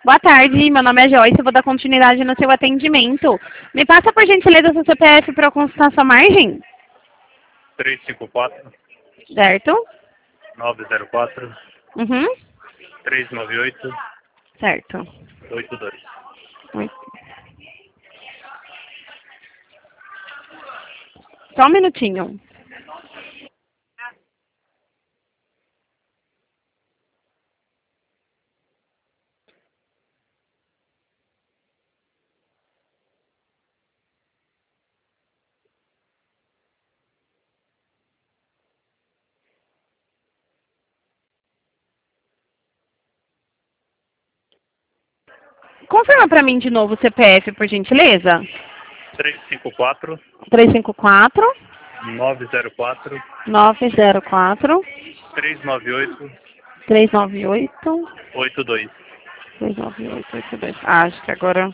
Boa tarde, meu nome é Joyce, eu vou dar continuidade no seu atendimento. Me passa, por gentileza, seu CPF para eu consultar sua margem? 354 Certo? 904 Uhum. 398 Certo. 82. Muito. Só um minutinho. Confirma para mim de novo o CPF, por gentileza. 354 354 904 904 398 398 82. 39882. Acho que agora...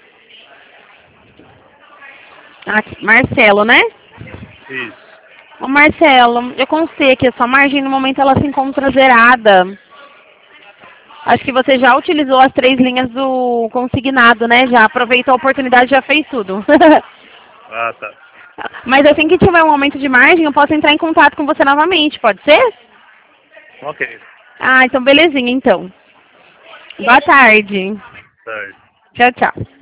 Aqui, Marcelo, né? Isso. Ô Marcelo, eu constei que a sua margem no momento ela se encontra zerada. Acho que você já utilizou as 3 linhas do consignado, né? Já aproveitou a oportunidade e já fez tudo. Ah, tá. Mas assim que tiver um aumento de margem, eu posso entrar em contato com você novamente, pode ser? Ok. Ah, então belezinha, então. Boa tarde. Certo. Tchau, tchau.